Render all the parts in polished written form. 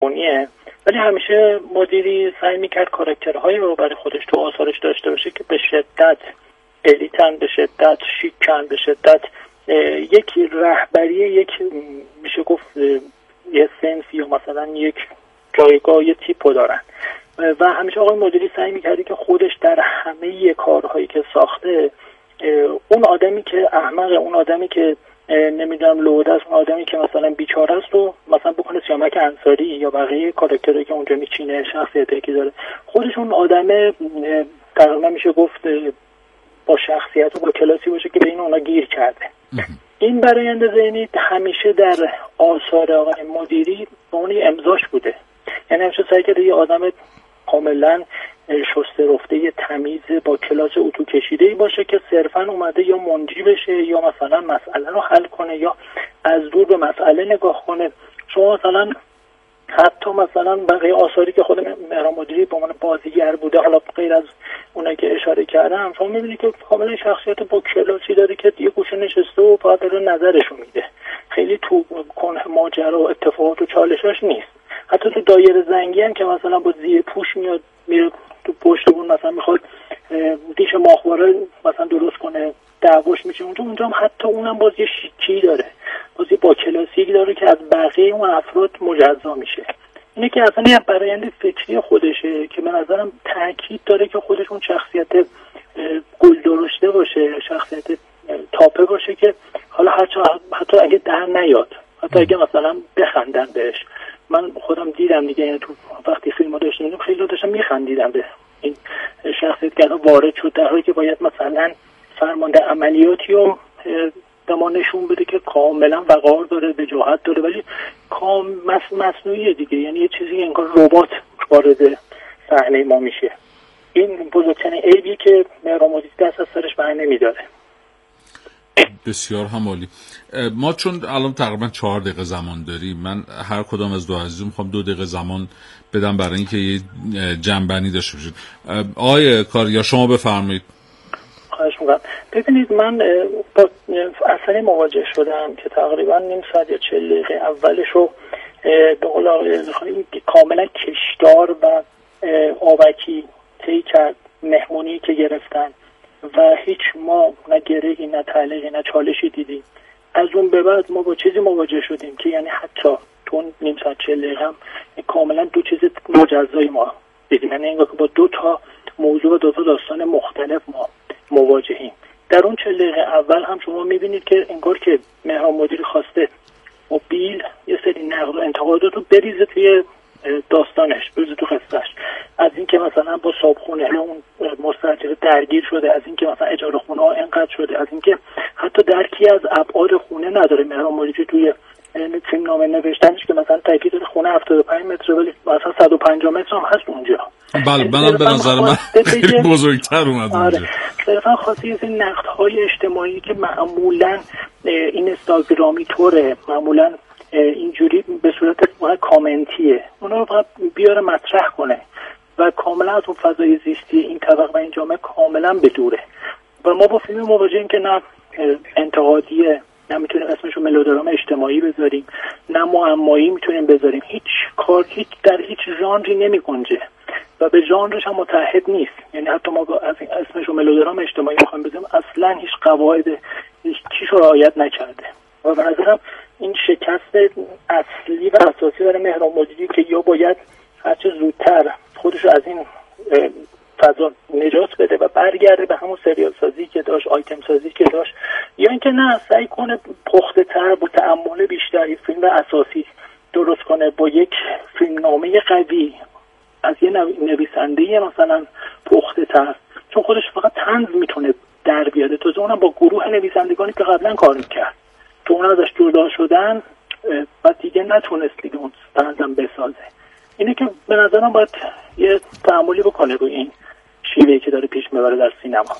خونیه، ولی همیشه مدیری سعی میکرد کاراکترهایی رو برای خودش تو آثارش داشته باشه که به شدت الیتن، به شدت شیکن، به شدت یک رهبری، یک میشه گفت یه سنس یا مثلا یک جایگاه، یه تیپو دارن و همیشه آقای مدیری سعی میکرده که خودش در همه کارهایی که ساخته اون آدمی که احمق، اون آدمی که نمیدونم لوده است، اون آدمی که مثلا بیچاره است رو مثلا بکنه سیامک انصاری یا بقیه کاراکترهایی که اونجا میچینه، شخصیتی که داره، خودش اون آدم تقریبا میشه گفت با شخصیت و با کلاسی باشه که بین اونا گیر کرده. این برآیند ذهنی همیشه در آثار آقای مدیری به اون امضاش بوده، یعنی همیشه سعی کرده یه آدم کاملا شسته رفته تمیز با کلاس اتو کشیده‌ای باشه که صرفا اومده یا منجی بشه یا مثلا مسئله رو حل کنه یا از دور به مسئله نگاه کنه. شما مثلا حتی مثلا بقیه آثاری که خود مهران مدیری به عنوان بازیگر بوده، حالا غیر از اونایی که اشاره کردم، شما می‌بینید که کاملا شخصیت با کلاسی داره که یه گوشه نشسته و فقط داره نظرشو میده، خیلی تو کنه ماجرا و اتفاقات و چالشاش نیست. حتی تو دایره زنگی هم که مثلا با زیر پوش میاد میره تو پشت اون مثلا میخواد دیش ماهواره مثلا درست کنه، دعواش میشه اونجا هم حتی اونم باز یه شیکی داره، باز یه با کلاسیک داره که از بقیه اون افراد مجزا میشه. اینه که اصلا یه برآیند فکری خودشه که به نظرم تاکید داره که خودش اون شخصیت گل درشته باشه، شخصیت تاپه باشه که حالا حتی اگه در نیاد، حتی اگه مثلا بخندن بهش. من خودم دیدم دیگه، یعنی تو وقتی فیلمو داشتم خیلی داشتم میخندیدم به این شخصیت که وارد شد در حالی که باید مثلا فرمانده عملیاتی رو به ما نشون بده که کاملا وقار داره، وجاهت داره، ولی مصنوعیه دیگه، یعنی یه چیزی انگار ربات وارد صحنه ما میشه. این بزرگترین عیبی که مهران مدیری دست از سرش بر نمیداره. بسیار هم عالی. ما چون الان تقریبا 4 دقیقه زمان داریم، من هر کدام از دو عزیزم میخوام 2 دقیقه زمان بدم برای اینکه یه جنبندی داشته باشید. آقای کاریا شما بفرمایید. خواهش میکنم. ببینید من با اثری مواجه شدم که تقریبا نیم ساعت یا 40 دقیقه اولش رو به قول آقای کاملا کشدار و آبکی طی کرد، مهمونی که گرفتن و هیچ ما نه گرهی نه تعلیقی نه چالشی دیدیم. از اون به بعد ما با چیزی مواجه شدیم که یعنی حتی تو نیم ساعت 40 دقیقه هم کاملا دو چیز مجزای ما دیدیم، یعنی انگار که با 2 تا موضوع و 2 تا داستان مختلف ما مواجهیم. در اون 40 دقیقه اول هم شما میبینید که انگار که مهران مدیری خواسته و بیل یه سری نقد و انتقادات رو بریزه توی داستانش، بریزه تو قصهش، از اینکه مثلا با صابخونه اون مستاجر درگیر شده، از اینکه مثلا اجاره خونه ها انقدر شده، از اینکه حتی درکی از ابعاد خونه نداره مهران مدیری توی فیلمنامه نوشتنش که مثلا تاکید داره خونه 75 متر ولی مثلا 150 متر هم هست اونجا. بله منم به نظر من خیلی بزرگتر اومد اونجا. صرفا خواسته از این نقدهای اجتماعی که معمولا این اینستاگرامی طوره، معمولا اینجوری به صورت کامنتیه، اونا رو فقط بیاره مطرح کنه و کاملا از اون فضای زیستی این طبقه و این جامعه کاملا بدوره و ما با فیلم مواجهیم که نه انتقادیه، نه میتونیم اسمشو ملودرام اجتماعی بذاریم، نه معمایی میتونیم بذاریم، هیچ در هیچ ژانری نمیگنجه و به ژانرش هم متحد نیست. یعنی حتی ما از اسمشو ملودرام اجتماعی میخوایم بذاریم، اصلا هیچ قواعد چیش رو رعایت نکرده و به نظرم این شکست اصلی و اساسی برای مهران مدیری که یا باید هرچه زودتر خودش رو از این فضا نجات بده و برگرده به همون سریال سازی که داشت، آیتم سازی که داشت، یا اینکه نه سعی کنه پخته تر با تأمل بیشتر یک فیلم اساسی درست کنه با یک فیلمنامه قوی از یه نویسنده مثلا پخته تر، چون خودش فقط طنز میتونه در بیاره، تازه اونم با گروه نویسندگانی که قبلا کار میکرد، تو اون ازش جدا شدن و دیگه نتونست دیگه اون طنزم بسازه. اینه که به نظرم باید یه تأملی بکنه روی این شیوهی که داره پیش میبره در سینما.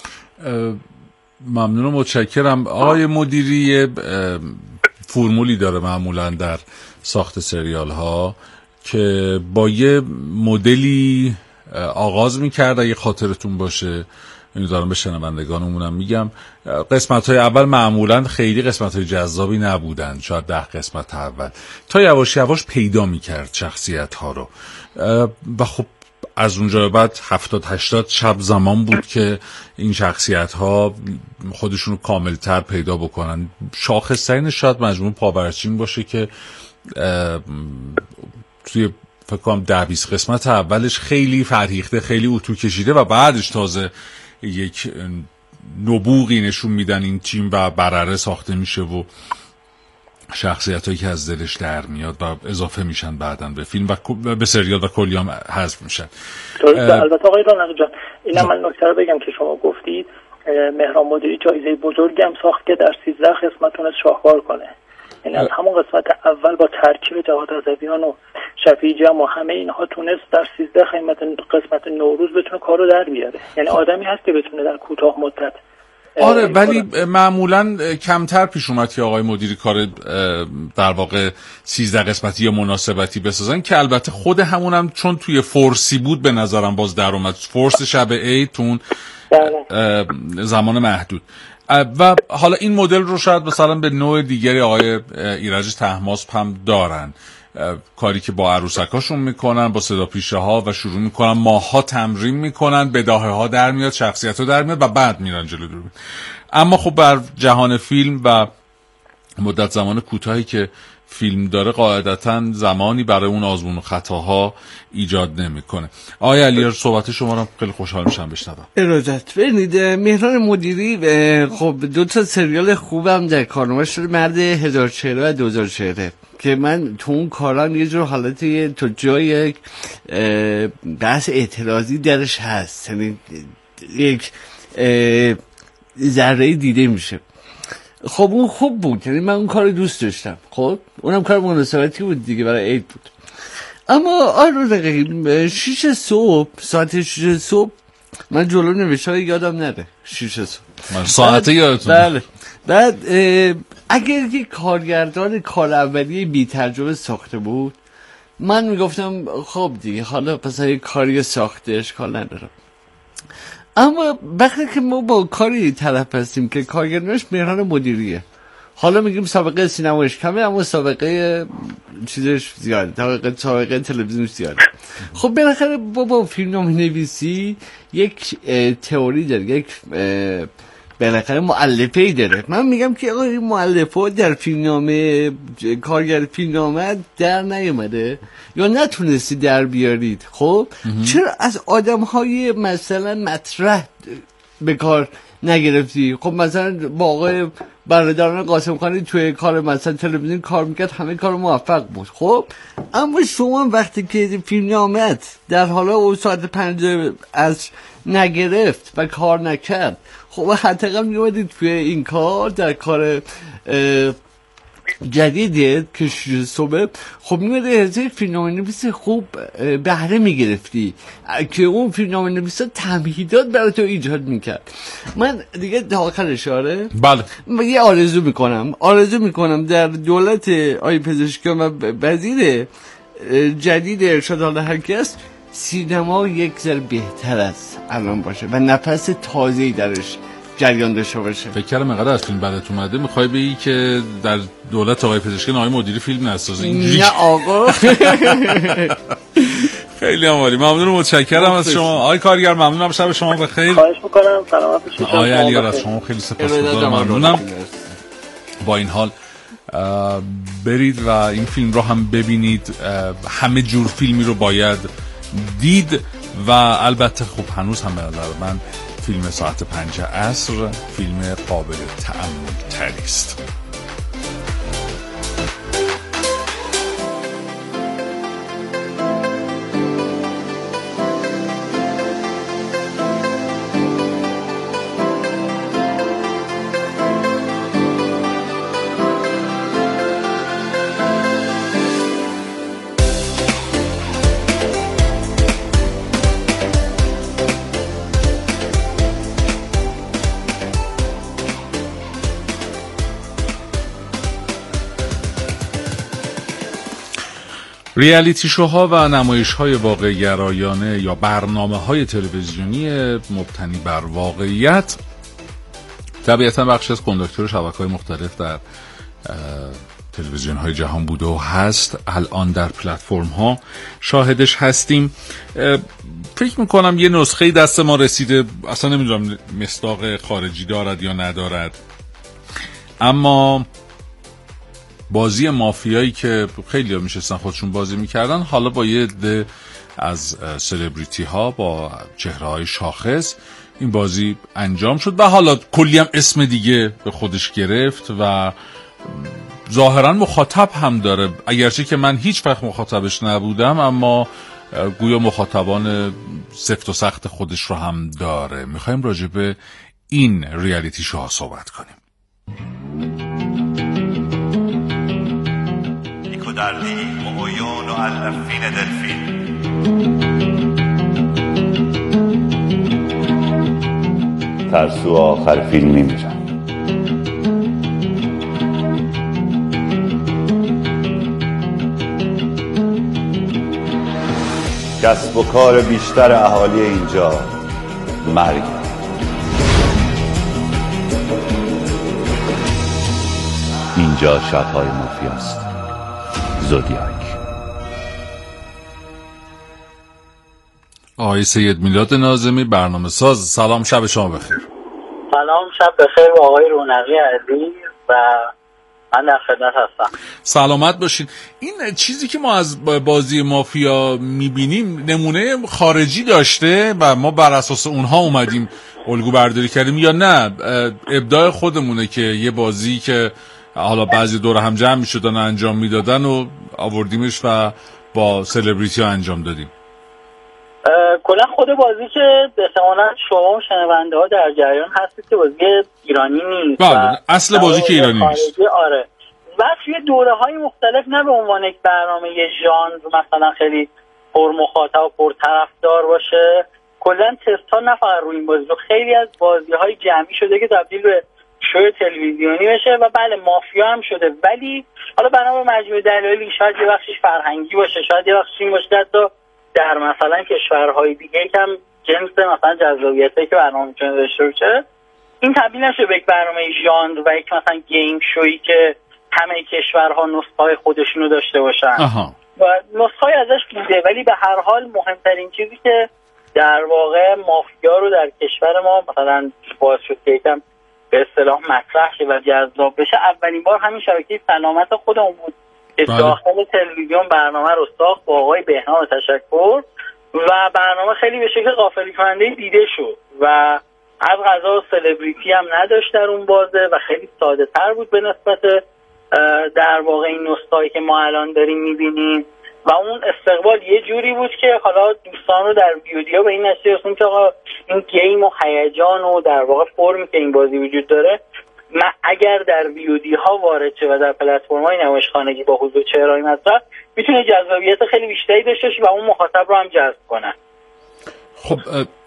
ممنونم، متشکرم. آقای مدیری فرمولی داره معمولا در ساخت سریال ها که با یه مدلی آغاز میکرد اگه خاطرتون باشه دارم به شنوندگانمونم میگم. قسمت‌های اول معمولاً خیلی قسمت‌های جذابی نبودن، شاید 10 قسمت اول، تا یواش یواش پیدا میکرد شخصیت‌ها رو و خب از اونجا بعد 70-80 شب زمان بود که این شخصیت‌ها خودشون رو کاملتر پیدا بکنن. شاخص‌ترین شاید مجموع پاورچین باشه که توی فکر کنم 10-20 قسمت اولش خیلی فرهیخته، خیلی اتو کشیده و بعدش تازه یک نبوغی نشون میدن این تیم و برره ساخته میشه و شخصیتایی که از دلش در میاد و اضافه میشن بعداً به فیلم و به سریال و کلی هم حذف میشن. البته آقای رونق جان اینم من نکته رو بگم که شما گفتید مهران مدیری جایزه بزرگی هم ساخت که در 13 قسمت تونست شاهکار کنه. یعنی از همون قسمت اول با ترکیب جواد رضویان و شفیع جم و همه اینها تونست در 13 قسمت نوروز بتونه کارو در بیاره. یعنی آدمی هست که بتونه در کوتاه مدت. آره ولی معمولا کمتر پیش اومد که آقای مدیری کار در واقع 13 قسمتی یا مناسبتی بسازن، که البته خود همونم چون توی فورسی بود به نظرم باز در اومد، فورس شب عید تون زمان محدود. و حالا این مدل رو شاید مثلا به نوع دیگری آقای ایرج طهماسب هم دارن، کاری که با عروسکاشون میکنن، با صدا پیشه ها و شروع میکنن ماها تمرین میکنن، بداهه ها در میاد، شخصیت ها در میاد و بعد میرن جلو دوربین. اما خب بر جهان فیلم و مدت زمان کوتاهی که فیلم داره قاعدتاً زمانی برای اون آزمون و خطاها ایجاد نمیکنه. آقای علیرضا صحبت شما رو خیلی خوشحال میشم بشنوم. ارادت. ببینید مهران مدیری خب 2 سریال خوبم در کارنامه شده، مرد 1000 چهره و 2000 چهره، که من تو اون کاران یه جور حالت تا جای بحث اعتراضی درش هست، یعنی یک ذره دیده میشه. خب اون خوب بود، یعنی من اون کار دوست داشتم. خب اونم کار مناسبتی بود دیگه، برای عید بود. اما آره 6 صبح، ساعت 6 صبح من جلو نوشتهای یادم نره 6 صبح من ساعته یادتون. بله. بعد اگر یک کارگردان کار اولیه بی تجربه ساخته بود من میگفتم خب دیگه حالا پس یک کاری ساخته اشکال نداره. اما وقتی که ما با کاری طرف هستیم که کارگردانش مهران مدیریه، حالا میگیم سابقه سینمایش کمه اما سابقه چیزش زیاده، سابقه تلویزیونش زیاده. خب بالاخره با فیلمنامه نویسی یک تئوری داره، یک بالاخره مؤلفه‌ای داره. من میگم که آقا این مؤلفه در فیلمنامه، کارگر فیلمنامه در نیومده یا نتونستی در بیارید، خب چرا از آدم‌های مثلا مطرح به کار نگرفتی؟ خب مثلا با آقای برادران قاسم خانی توی کار مثلا تلویزیون کار میکرد، همه کار موفق بود. خب اما شما وقتی که فیلمنامت در حالا اون ساعت 5 از نگرفت و کار نکرد، خب حتی میومدید توی این کار در کار جدیده که صبح، خب میومدی از یک فیلمنامه نویس خوب بهره میگرفتی که اون فیلمنامه نویس تمهیدات برای تو ایجاد میکرد. من دیگه داخل اشاره بله یه آرزو میکنم در دولت آقای پزشکیان و وزیر جدید ارشاد، حالا هر کس، سینما یک ذره بهتر است الان باشه و نفس تازه‌ای درش جریان داشته باشه. فکر کردم اینقدر از فیلم بدت اومده میخوای بگی که در دولت آقای پزشکیان آقای مدیری فیلم نسازه؟ نه آقا. خیلی عالی، ممنون و متشکرم از شما آقای کارگر. ممنونم، شب شما بخیر. خواهش میکنم، سلامت باشید. آقای علیرضا از شما خیلی سپاسگزارم، ممنونم. با این حال برید و این فیلم رو هم ببینید. همه جور فیلمی رو باید دید و البته خب هنوز هم به نظر من فیلم ساعت 5 عصر فیلم قابل تأمل تری است. ریالیتی شوها و نمایش‌های واقع‌گرایانه یا برنامه‌های تلویزیونی مبتنی بر واقعیت طبیعتاً بخشی از کنداکتور شبکه‌های مختلف در تلویزیون‌های جهان بوده و هست. الان در پلتفرم‌ها شاهدش هستیم. فکر می‌کنم یه نسخه دست ما رسیده، اصلا نمی‌دونم مصداق خارجی دارد یا ندارد، اما بازی مافیایی که خیلی ها میشستن خودشون بازی میکردن، حالا با یه عده از سلبریتی ها با چهره های شاخص این بازی انجام شد و حالا کلی هم اسم دیگه به خودش گرفت و ظاهرا مخاطب هم داره، اگرچه که من هیچ وقت مخاطبش نبودم، اما گویا مخاطبان سفت و سخت خودش رو هم داره. میخوایم راجع به این ریالیتی شوها صحبت کنیم. dardi muoiono alla fine del film. ترسو آخر فیلم میمیرن. کسب و کار بیشتر اهالی اینجا مرگ. اینجا شب‌های مافیاست. زودیاک. آقای سید میلاد ناظمی، برنامه ساز، سلام، شب شما بخیر. سلام، شب بخیر آقای رونقی عزیز و من در خدمت هستم. سلامت باشین. این چیزی که ما از بازی مافیا میبینیم نمونه خارجی داشته و ما بر اساس اونها اومدیم الگو برداری کردیم، یا نه ابداع خودمونه که یه بازی که حالا بعضی دور هم جمع میشدن انجام میدادن و آوردیمش و با سلبریتی ها انجام دادیم؟ کلا خود بازی که احتمالاً شما و شنونده ها در جریان هستید که بازی ایرانی نیست. بله، اصل بازی که ایرانی نیست. آره. و توی دوره های مختلف نه به عنوان یک برنامه یه ژانر مثلا خیلی پر مخاطب و پر طرفدار باشه، کلا تست ها نه فقط روی این بازی، خیلی از بازی های جمعی شده که تبدیل به شو تلویزیونی بشه و بله مافیا هم شده، ولی حالا بنا به مجموعه دلایلی شاید یه بخشش فرهنگی باشه، شاید یه بخشش این باشه حتی در مثلا کشورهای دیگه یکم جنس مثلا جذابیتی که برنامه میتونه داشته باشه این تبدیل نشه به یک برنامه ژانر و یک مثلا گیم شویی که همه کشورها نسخه‌های خودشونو داشته باشن. و نسخه‌ای ازش بوده، ولی به هر حال مهمترین چیزی که در واقع مافیا رو در کشور ما مثلا باعث شد که یکم به اصطلاح مطرح شه و جذاب بشه، اولین بار همین شبکه سلامت خودمون بود که داخل تلویزیون برنامه رو ساخت با آقای بهنام تشکر و برنامه خیلی به شکل غافلگیرکننده دیده شد و از قضا سلبریتی هم نداشت در اون بازه و خیلی ساده تر بود به نسبت در واقع این نسخه‌ای که ما الان داریم می‌بینیم و اون استقبال یه جوری بود که حالا دوستان رو در ویدیو به این نتیجه رسوندن که آقا این گیم و هیجان و در واقع فرمی که این بازی وجود داره اگر در ویودی ها وارد شه و در پلتفرم‌های نمایشخانگی با حضور چهره‌های مطرح میتونه جذابیت خیلی بیشتری داشته باشه و اون مخاطب رو هم جذب کنه. خب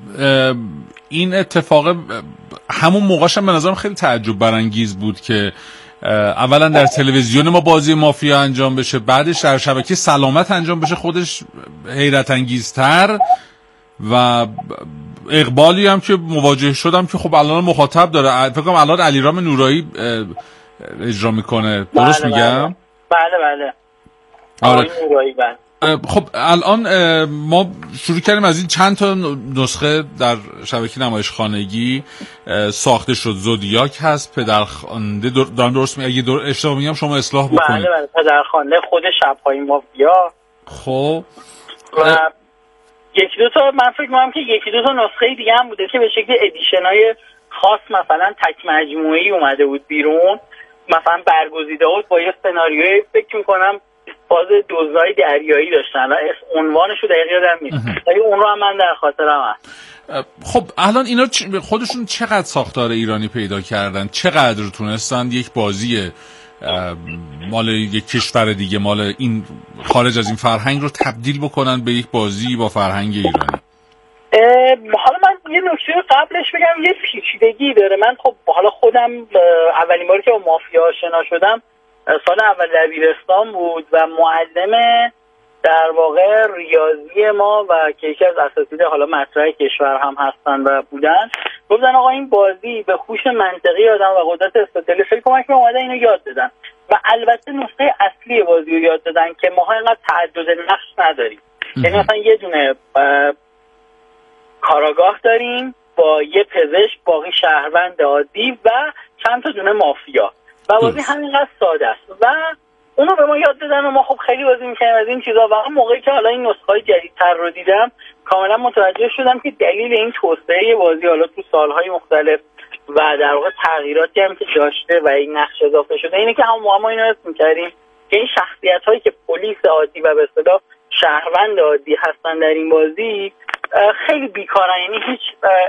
این اتفاق همون موقعش هم به نظرم خیلی تعجب برانگیز بود که اولا در تلویزیون ما بازی مافیا انجام بشه، بعدش در شبکه سلامت انجام بشه، خودش حیرت انگیزتر و اقبالی هم که مواجه شدم که خب الان مخاطب داره. فکر کنم الان علیرام نورایی اجرا میکنه، درست میگم؟ بله. آره. خب الان ما شروع کردیم از این چند تا نسخه در شبکه نمایشخانگی ساخته شد. زودیاک هست، پدرخوانده، دارم درست میگم؟ اگه اشتباه میگم شما اصلاح بکنید. بله، پدرخوانده، خود شب‌های مافیا. خب و یکی دو تا من فکر می‌کنم که یکی دو تا نسخه دیگه هم بوده که به شکل ادیشن‌های خاص مثلا تک مجموعه‌ای اومده بود بیرون، مثلا برگزیده بود با یه سناریوی فکر می‌کنم باز دزدای دریایی داشتن، عنوانشو دقیق یادم نیست ولی اون رو هم من در خاطرم هست. خب الان اینا خودشون چقدر ساختار ایرانی پیدا کردن، چقدر تونستن یک بازی مال یک کشور دیگه، مال این خارج از این فرهنگ رو تبدیل بکنن به یک بازی با فرهنگ ایرانی؟ حالا من یه نکته قبلش بگم، یه پیچیدگی داره. من خب حالا خودم اولین باری که با مافیا آشنا شدم سال اول دبیرستان بود و معلم در واقع ریاضی ما و که یکی از اساتید حالا مطرح کشور هم هستن و بودن، گفتن آقا این بازی به هوش منطقی آدم و قدرت استدلالی خیلی کمک می‌کنه، اینو یاد دادن و البته نقطه اصلی بازی رو یاد دادن که ما اینقدر تعدد نقش نداریم. یعنی مثلا یه دونه کاراگاه داریم با یه پزشک، باقی شهروند عادی و چند تا دونه مافیا و بازی همینقدر ساده است و اونو به ما یاد دادن و ما خب خیلی بازی می‌کردیم از این چیزا و اون موقعی که حالا این نسخه‌های جدیدتر رو دیدم کاملا متوجه شدم که دلیل این توسعه بازی حالا تو سال‌های مختلف و در واقع تغییراتی هم که داشته و این نقش اضافه شده اینه که همون موقع ما اینو حس می‌کردیم که این شخصیت‌هایی که پلیس عادی و به اصطلاح شهروند عادی هستن در این بازی خیلی بیکارن، یعنی هیچ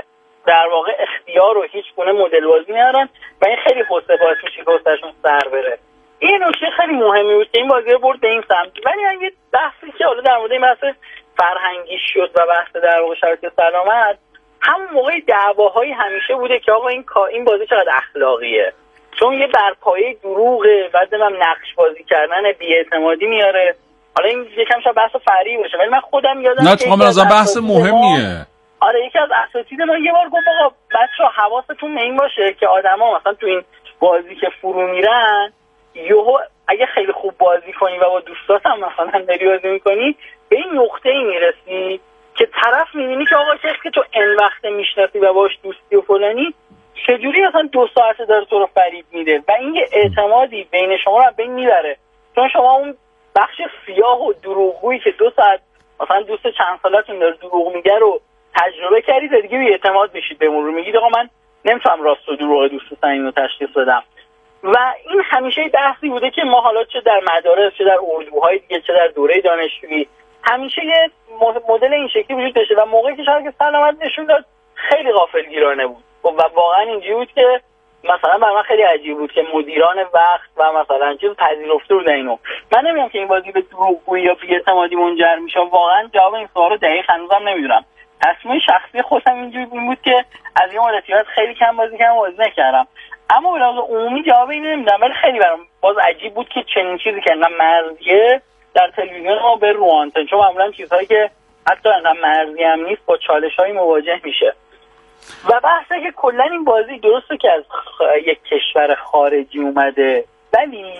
در واقع اختیار و هیچ گونه مدل بازی ندارن و این خیلی خوسته باعث میشه که حسشون سر بره. این نکته خیلی مهمی بود که این بازی رو برد به این سمت. ولی اگه بحثی که حالا در مورد این بحث فرهنگی شد و بحث در واقع شبکه سلامت، همون موقع دعواهای همیشه بوده که آقا این بازی چقدر اخلاقیه، چون یه برپایه دروغه، بعدم نقش بازی کردن بی‌اعتمادی میاره. حالا این یکم شاید بحث فرعی باشه ولی من خودم یادم نه تو از بحث مهمیه. آره یکی از اساتید ما یه بار گفت آقا بچه‌ها حواستون به این باشه که آدما مثلا تو این بازی که فرو میرن یهو اگه خیلی خوب بازی کنی و با دوستات هم مثلا داری بازی میکنی به این نقطه‌ای میرسی که طرف میبینی که آقا کسی که تو این وقت میشناسی و باش دوستی و فلانی چجوری مثلا 2 ساعت داره تو رو فریب میده و این یه اعتمادی بین شما رو بین میبره، چون شما اون بخش سیاه و دروغگویی که 2 ساعت مثلا دوست چند سالتون داره دروغ میگه رو تجربه کردید دیگه بی اعتماد میشید بهمون رو میگید آقا من نمیتونم راست و دروغ دوست صمیمی رو تشخیص بدم. و این همیشه بحثی بوده که ما حالا چه در مدارس چه در اردوهای دیگه چه در دوره دانشجویی همیشه یه مدل این شکلی وجود داشته و موقعی که شبکه سلامت نشون داد خیلی غافلگیرانه بود و واقعا اینجوری بود که مثلا برای من خیلی عجیب بود که مدیران وقت و مثلا چیز پذیرفته بودن اینو. من نمیدونم که این بازی به دروغگویی یا بی‌اعتمادی منجر میشه، واقعا جواب این سوالو دقیق هنوزم نمیدونم. تصمیم شخصی خودم اینجوری بود که از این مدتی خیلی کم بازی کردم و بازی نکردم، اما به لحاظ عمومی جواب اینو نمیدونم. ولی خیلی برام باز عجیب بود که چنین چیزی که انقدر مرزیه در تلویزیون ما به روانتن، چون معمولا چیزهایی که حتی انقدر مرزی هم نیست با چالش‌های مواجه میشه. و بحثه که کلا این بازی درسته که از یک کشور خارجی اومده ولی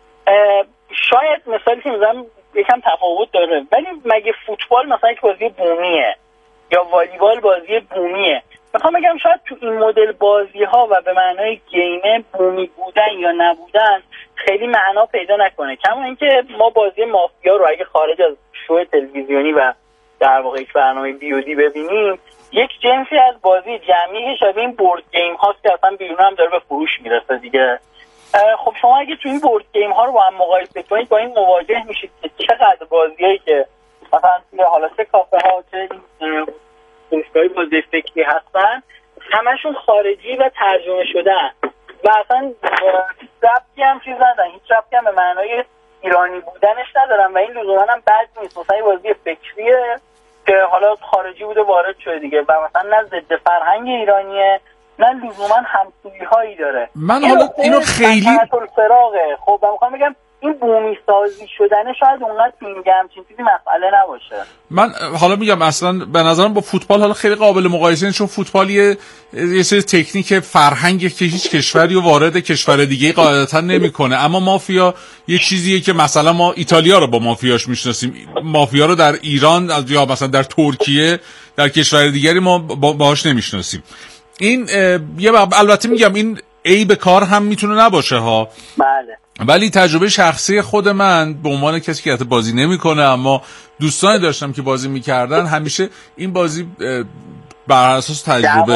شاید مثالی که میزنم یکم تفاوت داره، ولی مگه فوتبال مثلا یک بازی بومیه یا والیبال بازی بومیه؟ میخوام بگم شاید تو این مدل بازی ها و به معنای گیمه بومی بودن یا نبودن خیلی معنا پیدا نکنه. کما اینکه ما بازی مافیا رو اگه خارج از شو تلویزیونی و در واقع یک برنامه بیودی ببینیم یک جنسی از بازی جمعی شبیه این بورد گیم هاست که اصلا بیرون هم داره به فروش میرسه دیگه. خب شما اگه تو این بورد گیم ها رو با هم مقایسه کنید با این مواجه میشید که چقدر بازیایی که مثلا توی حالا چه کافه ها چه فروشگاه بازی فکری هستن همشون خارجی و ترجمه شدن و اصلا ربطی هم چیز ندارن، هیچ ربطی هم به معنای ایرانی بودنش ندارن و این لزوما هم بد نیست. مثلا بازی فکریه که حالا خارجی بوده وارد شده دیگه و مثلا نه ضد فرهنگ ایرانیه نه لزوما همسویی هایی داره. من حالا اینو خیلی فراغه. خب من میخوام بگم این بومی سازی شدنه شاید اونقدر میگم همچین چیزی مسئله نباشه. من حالا میگم اصلا به نظرم با فوتبال حالا خیلی قابل مقایسه نیست، چون فوتبال یه سری تکنیک فرهنگی که هیچ کشوری رو وارد کشور دیگه قاعدتا نمیکنه. اما مافیا یه چیزیه که مثلا ما ایتالیا رو با مافیاش میشناسیم، مافیا رو در ایران یا مثلا در ترکیه در کشور دیگری ما باهاش نمیشناسیم. این البته میگم این عیب کار هم میتونه نباشه ها. بله. ولی تجربه شخصی خود من به عنوان کسی که بازی نمیکنه اما دوستانی داشتم که بازی میکردن، همیشه این بازی بر اساس تجربه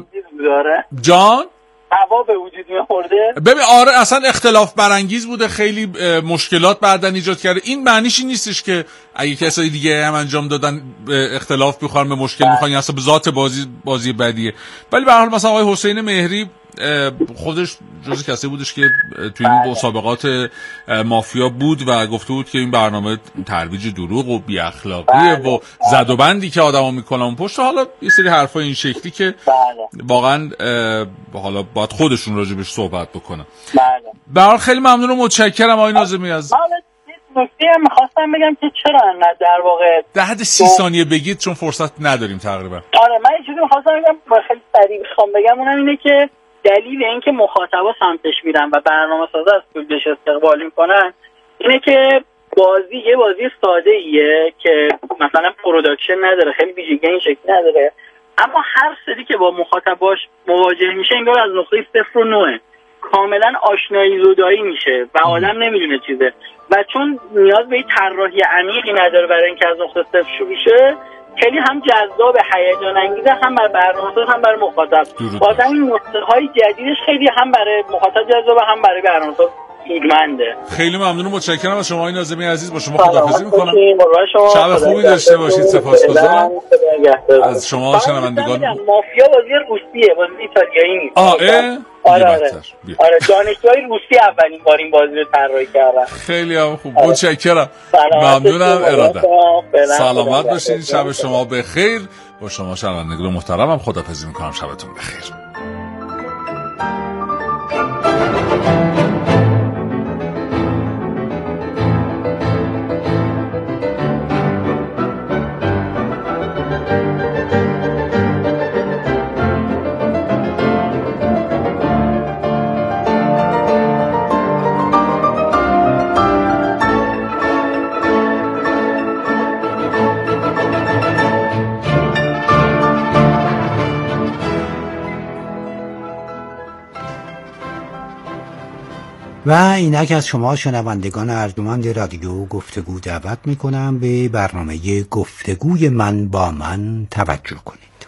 جان هوا به وجود می‌آورده. ببین آره اصلا اختلاف برانگیز بوده، خیلی مشکلات بعداً ایجاد کرده. این معنیش این نیستش که اگه کسای دیگه هم انجام دادن اختلاف بخوان به مشکل میخوان یا اصلا ذات بازی بدیه. ولی به هر حال مثلا آقای حسین مهری خودش جزو کسی بودش که توی این مسابقات مافیا بود و گفته بود که این برنامه ترویج دروغ و بی اخلاقیه و زد و بندی که آدما میکنن پشت. حالا یه سری حرفای این شکلی که واقعا حالا باید خودشون راجبش صحبت بکنن. به هر حال خیلی ممنون و متشکرم آقای ناظمی از نکته هم میخواستم بگم که چرا انقدر در واقع در حد 30 ثانیه بگید چون فرصت نداریم تقریبا. آره من یه چیزی میخواستم بگم خیلی سریع میخوام بگم، اونم اینه که دلیل اینکه مخاطبا سمتش میرن و برنامه‌سازا از فیلدش استقبال میکنن اینه که یه بازی ساده ایه که مثلا پروداکشن نداره، خیلی ویژگی این شکلی نداره، اما هر سری که با مخاطباش مواجه میشه انگار از نقطه 0 و 9 کاملا آشنایی زدایی میشه و آدم نمیدونه چیزه و چون نیاز به طراحی عمیقی نداره برای اینکه از نقطه 0 شروع شه، خیلی هم جذاب، هیجان انگیزه، هم برای برنامه‌ساز هم برای مخاطب. واسه این نکته‌های جدیدش خیلی هم برای مخاطب جذابه هم برای برنامه‌ساز ایدمنده. خیلی ممنون و متشکرم از شما ناظمی عزیز. با شما خداحافظی می‌کنم. شب خوبی داشته باشید. سپاسگزارم از شما شنوندگان. مافیا بازی روسیه، بازی ایتالیایی نیست. آره دانشجوهای روسی اولین بار این بازی رو طراحی کردن. خیلی هم خوب. متشکرم. ممنونم. اراده. سلامت باشید. شب شما بخیر. با شما شنوندگان محترمم خداحافظی می‌کنم. شبتون بخیر. و اینک از شما شنوندگان ارجمند رادیو گفتگو دعوت میکنم به برنامه گفتگوی من با من توجه کنید.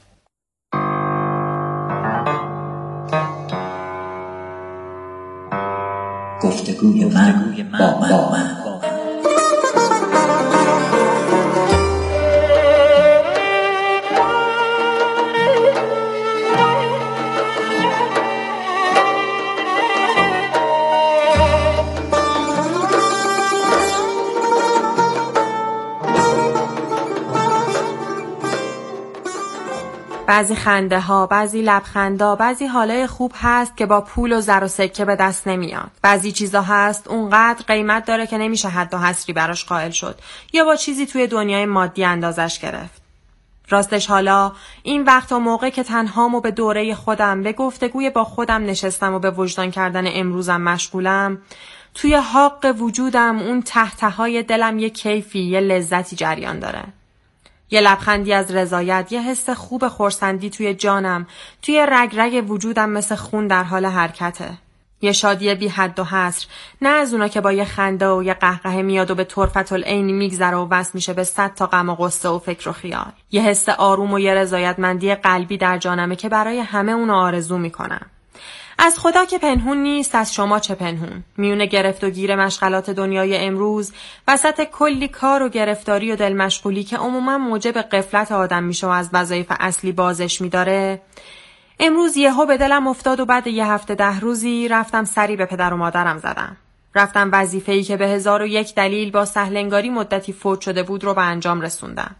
گفتگوی من با من. بعضی خنده ها، بعضی لبخندا، بعضی حالای خوب هست که با پول و زر و سکه به دست نمیاد. بعضی چیزا هست اونقدر قیمت داره که نمیشه حد و حصری براش قائل شد یا با چیزی توی دنیای مادی اندازش گرفت. راستش حالا این وقت و موقع که تنهام و به دوره خودم به گفتگوی با خودم نشستم و به وجدان کردن امروزم مشغولم، توی حق وجودم اون تحتهای دلم یه کیفی، یه لذتی جریان داره. یه لبخندی از رضایت، یه حس خوب خرسندی توی جانم، توی رگ وجودم مثل خون در حال حرکته. یه شادی بی حد و حصر، نه از اونا که با یه خنده و یه قهقه میاد و به طرفت العین میگذره و وصل میشه به 100 تا غم و غصه و فکر و خیال. یه حس آروم و یه رضایتمندی قلبی در جانمه که برای همه اونو آرزو میکنم. از خدا که پنهون نیست، از شما چه پنهون. میونه گرفت و گیر مشغلات دنیای امروز، وسط کلی کار و گرفتاری و دل مشغولی که عموما موجب غفلت آدم میشه و از وظایف اصلی بازش میداره، امروز یهو به دلم افتاد و بعد یه هفته 10 روزی رفتم سری به پدر و مادرم زدم. رفتم وظیفه‌ای که به 1001 دلیل با سهلنگاری مدتی فوت شده بود رو به انجام رسوندم.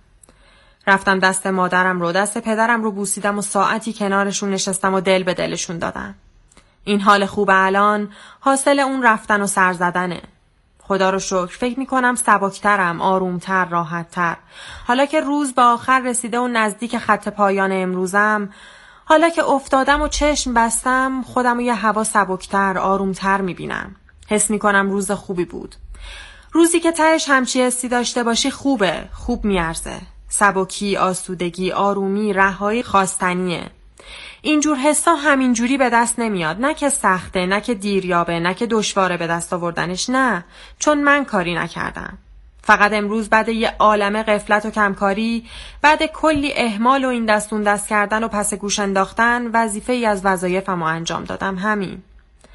رفتم دست مادرم رو، دست پدرم رو بوسیدم و ساعتی کنارشون نشستم و دل به دلشون دادم. این حال خوب الان حاصل اون رفتن و سر زدنه. خدا رو شکر فکر میکنم سبکترم، آرومتر، راحتتر. حالا که روز به آخر رسیده و نزدیک خط پایان امروزم، حالا که افتادم و چشم بستم، خودم رو یه هوا سبکتر، آرومتر میبینم. حس میکنم روز خوبی بود. روزی که تهش همچی حسی داشته باشی خوبه، خوب میارزه. سبکی، آسودگی، آرومی، رهایی خواستنیه. اینجور حسا همینجوری به دست نمیاد، نه که سخته، نه که دیریابه، نه که دشواره به دست آوردنش، نه، چون من کاری نکردم. فقط امروز بعد یه عالمه غفلت و کمکاری، بعد کلی اهمال و این دست اون دست کردن و پس گوش انداختن، وظیفه ای از وظایفمو انجام دادم. همین.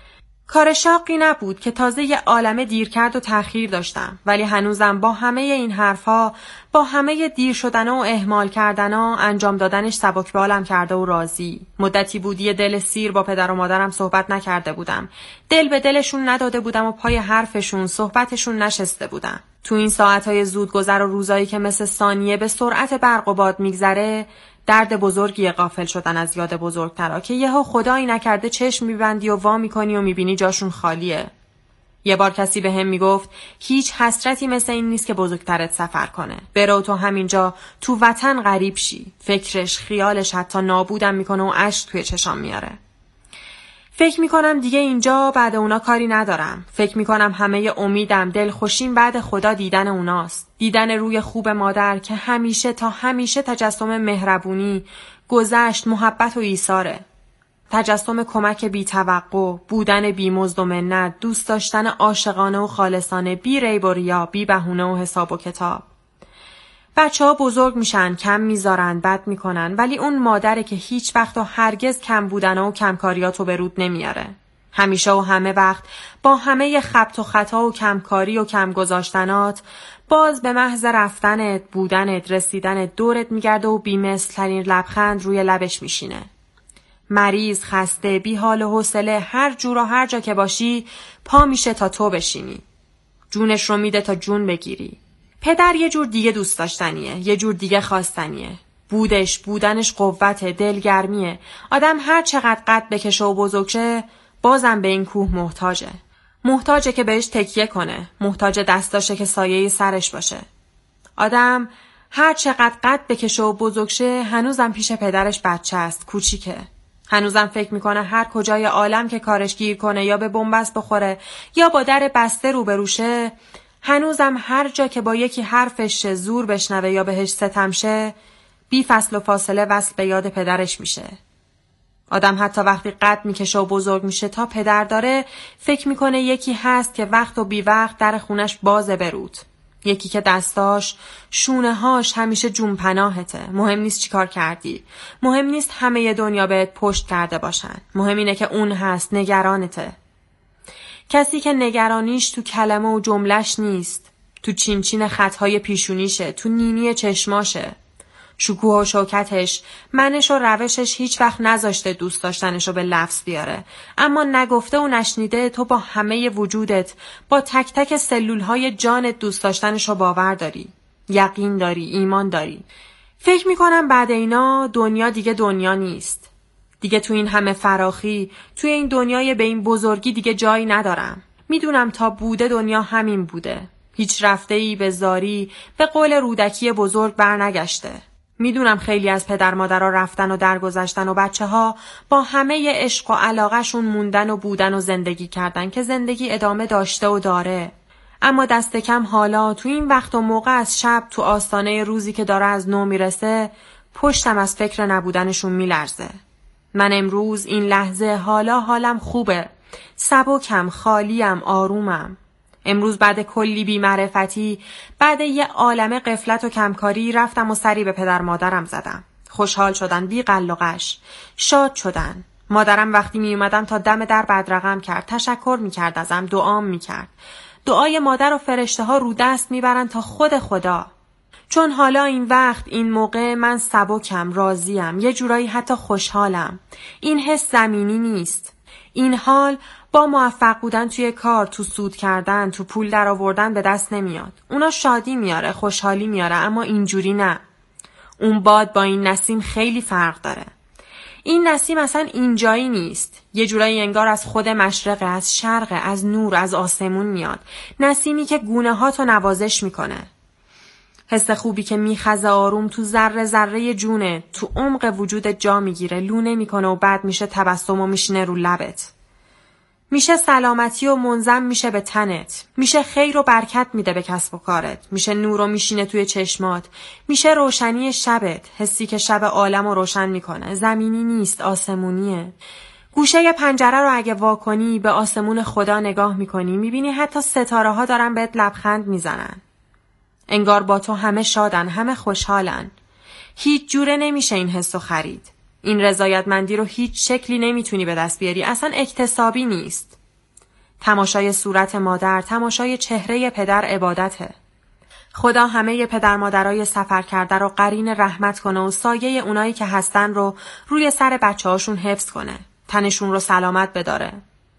کار شاقی نبود که تازه یه عالمه دیر کرد و تأخیر داشتم، ولی هنوزم با همه این حرفا، با همه دیر شدن و اهمال کردن انجام دادنش سبکبالم کرده و راضی. مدتی بود یه دل سیر با پدر و مادرم صحبت نکرده بودم. دل به دلشون نداده بودم و پای حرفشون، صحبتشون نشسته بودم. تو این ساعتهای زودگذر و روزایی که مثل ثانیه به سرعت برق و باد میگذره، درد بزرگی غافل شدن از یاد بزرگترا که یهو خدایی نکرده چشم میبندی و وا میکنی و میبینی جاشون خالیه. یه بار کسی به هم میگفت هیچ حسرتی مثل این نیست که بزرگترت سفر کنه. برو تو همینجا تو وطن غریب شی. فکرش، خیالش حتی نابودم میکنه و اشک توی چشام میاره. فکر میکنم دیگه اینجا بعد اونا کاری ندارم. فکر میکنم همه امیدم، دلخوشیم بعد خدا دیدن اوناست. دیدن روی خوب مادر که همیشه تا همیشه تجسم مهربونی، گذشت، محبت و ایثاره. تجسم کمک بی توقع، بودن بی مزد و منت، دوست داشتن عاشقانه و خالصانه، بی ریب و ریا، بی بهونه و حساب و کتاب. بچه‌ها بزرگ میشن، کم میذارن، بد میکنن، ولی اون مادره که هیچ وقت و هرگز کم بودن و کمکاریاتو به رود نمیاره. همیشه و همه وقت با همه خبط و خطا و کمکاری و کم گذاشتنات باز به محض رفتنت، بودنت، رسیدنت دورت میگرده و بی‌مثل ترین لبخند روی لبش میشینه. مریض، خسته، بی حال و حوصله، هر جور و هر جا که باشی پا میشه تا تو بشینی. جونش رو میده تا جون بگیری. پدر یه جور دیگه دوست داشتنیه، یه جور دیگه خواستنیه. بودنش قوت، دلگرمیه. آدم هر چقدر قد بکشه و بزرگ شه بازم به این کوه محتاجه که بهش تکیه کنه، محتاج دستاشه که سایه سرش باشه. آدم هر چقدر قد بکشه و بزرگ شه هنوزم پیش پدرش بچه است، کوچیکه. هنوزم فکر میکنه هر کجای عالم که کارش گیر کنه یا به بنبست بخوره یا با در بسته روبروشه، هنوزم هر جا که با یکی حرفش زور بشنوه یا بهش ستم شه، بی فصل و فاصله وصل به یاد پدرش میشه. آدم حتی وقتی قد میکشه و بزرگ میشه تا پدر داره فکر میکنه یکی هست که وقت و بی وقت در خونش بازه برود. یکی که دستاش، شونه‌هاش همیشه جون پناهته. مهم نیست چی کار کردی. مهم نیست همه دنیا بهت پشت کرده باشن. مهم اینه که اون هست، نگرانته. کسی که نگرانیش تو کلمه و جملش نیست. تو چینچین خطهای پیشونیشه، تو نینی چشماشه. شکوه و شوکتش، منش و روشش هیچ وقت نذاشته دوست داشتنشو به لفظ بیاره. اما نگفته و نشنیده تو با همه وجودت، با تک تک سلولهای جانت دوست داشتنشو باور داری. یقین داری، ایمان داری. فکر میکنم بعد اینا دنیا دیگه دنیا نیست. دیگه تو این همه فراخی، توی این دنیای به این بزرگی دیگه جایی ندارم. میدونم تا بوده دنیا همین بوده. هیچ رفته‌ای به زاری، به قول رودکی بزرگ برنگشته. میدونم خیلی از پدر مادرها رفتن و درگذشتن و بچه‌ها با همه عشق و علاقه‌شون موندن و بودن و زندگی کردن که زندگی ادامه داشته و داره. اما دست کم حالا تو این وقت و موقع از شب تو آستانه روزی که داره از نو میرسه پشتم از فکر نبودنشون میلرزه. من امروز این لحظه حالم خوبه. سبکم، خالیم، آرومم. امروز بعد کلی بی‌معرفتی، بعد یه عالمه غفلت و کمکاری رفتم و سری به پدر مادرم زدم. خوشحال شدن، بی قل و قش. شاد شدن. مادرم وقتی می اومدم تا دم در بدرقم کرد، تشکر می کرد ازم، دعام می کرد. دعای مادر و فرشته ها رو دست می برن تا خود خدا. چون حالا این وقت، این موقع من سبکم، راضیم، یه جورایی حتی خوشحالم. این حس زمینی نیست. این حال با موفق بودن توی کار، تو سود کردن، تو پول در آوردن به دست نمیاد. اونا شادی میاره، خوشحالی میاره، اما اینجوری نه. اون باد با این نسیم خیلی فرق داره. این نسیم اصلا اینجایی نیست. یه جورایی انگار از خود مشرق، از شرق، از نور، از آسمون میاد. نسیمی که گونه هاتو نوازش میکنه. حس خوبی که میخزه آروم تو ذره ذره جونه، تو عمق وجود جا میگیره، لونه میکنه و بعد میشه تبسم و میشینه رو لبت. میشه سلامتی و منظم میشه به تنت. میشه خیر و برکت میده به کسب و کارت. میشه نور و میشینه توی چشمات. میشه روشنی شبت، حسی که شب عالم رو روشن میکنه. زمینی نیست، آسمونیه. گوشه پنجره رو اگه وا کنی، به آسمون خدا نگاه میکنی، میبینی حتی ستاره ها دارن بهت لبخند میزنن. انگار با تو همه شادن، همه خوشحالن. هیچ جوره نمیشه این حسو خرید. این رضایتمندی رو هیچ شکلی نمیتونی به دست بیاری. اصلا اکتسابی نیست. تماشای صورت مادر، تماشای چهره پدر عبادته. خدا همه پدر مادرای سفر کرده رو قرین رحمت کنه و سایه اونایی که هستن رو روی سر بچه‌هاشون حفظ کنه. تنشون رو سلامت بداره.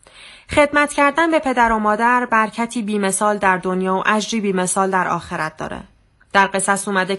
خدمت کردن به پدر و مادر برکتی بی‌مثال در دنیا و اجری بی‌مثال در آخرت داره. در قصص اومده